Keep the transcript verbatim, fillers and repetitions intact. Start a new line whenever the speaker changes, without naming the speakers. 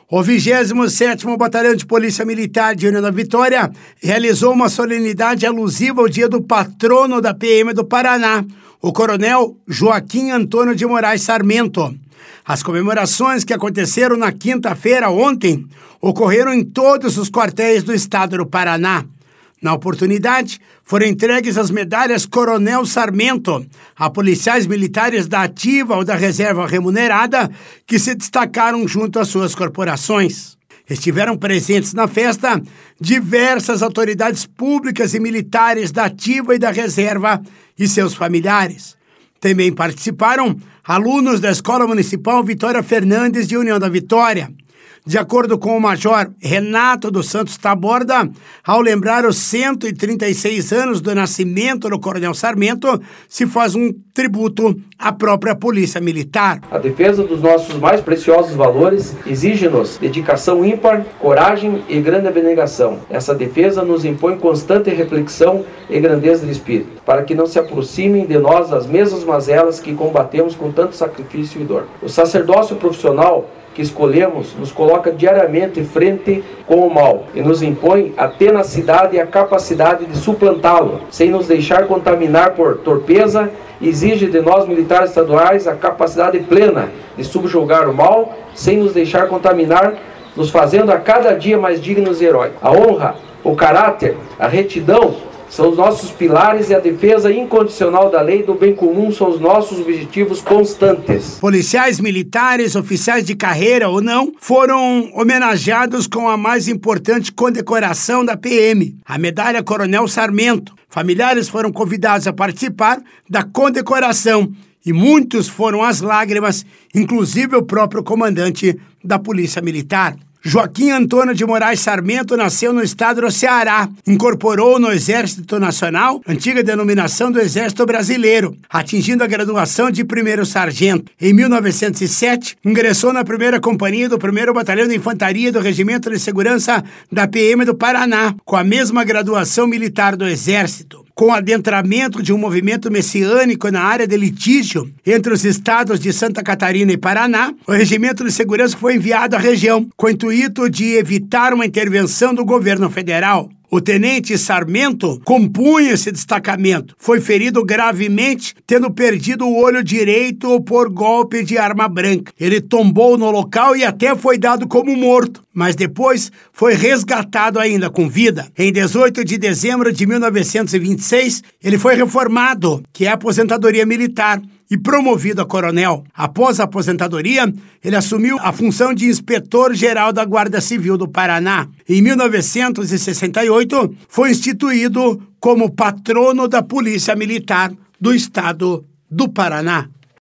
O vigésimo sétimo Batalhão de Polícia Militar de União da Vitória realizou uma solenidade alusiva ao dia do patrono da P M do Paraná, o coronel Joaquim Antônio de Moraes Sarmento. As comemorações que aconteceram na quinta-feira ontem ocorreram em todos os quartéis do estado do Paraná. Na oportunidade, foram entregues as medalhas Coronel Sarmento a policiais militares da ativa ou da reserva remunerada que se destacaram junto às suas corporações. Estiveram presentes na festa diversas autoridades públicas e militares da ativa e da reserva e seus familiares. Também participaram alunos da Escola Municipal Vitória Fernandes de União da Vitória. De acordo com o Major Renato dos Santos Taborda, ao lembrar os cento e trinta e seis anos do nascimento do Coronel Sarmento, se faz um tributo à própria Polícia Militar.
A defesa dos nossos mais preciosos valores exige-nos dedicação ímpar, coragem e grande abnegação. Essa defesa nos impõe constante reflexão e grandeza de espírito, para que não se aproximem de nós as mesmas mazelas que combatemos com tanto sacrifício e dor. O sacerdócio profissional que escolhemos nos coloca diariamente frente com o mal e nos impõe a tenacidade e a capacidade de suplantá-lo, sem nos deixar contaminar por torpeza. Exige de nós militares estaduais a capacidade plena de subjugar o mal, sem nos deixar contaminar, nos fazendo a cada dia mais dignos e heróicos. A honra, o caráter, a retidão são os nossos pilares e a defesa incondicional da lei e do bem comum são os nossos objetivos constantes.
Policiais militares, oficiais de carreira ou não, foram homenageados com a mais importante condecoração da P M, a Medalha Coronel Sarmento. Familiares foram convidados a participar da condecoração e muitos foram às lágrimas, inclusive o próprio comandante da Polícia Militar. Joaquim Antônio de Moraes Sarmento nasceu no estado do Ceará, incorporou no Exército Nacional, antiga denominação do Exército Brasileiro, atingindo a graduação de primeiro sargento. Em mil novecentos e sete, ingressou na primeira companhia do primeiro Batalhão de Infantaria do Regimento de Segurança da P M do Paraná, com a mesma graduação militar do Exército. Com o adentramento de um movimento messiânico na área de litígio entre os estados de Santa Catarina e Paraná, o Regimento de Segurança foi enviado à região, com o intuito de evitar uma intervenção do governo federal. O tenente Sarmento compunha esse destacamento. Foi ferido gravemente, tendo perdido o olho direito por golpe de arma branca. Ele tombou no local e até foi dado como morto, mas depois foi resgatado ainda com vida. Em dezoito de dezembro de mil novecentos e vinte e seis, ele foi reformado, que é a aposentadoria militar, e promovido a coronel. Após a aposentadoria, ele assumiu a função de inspetor-geral da Guarda Civil do Paraná. Em mil novecentos e sessenta e oito, foi instituído como patrono da Polícia Militar do estado do Paraná.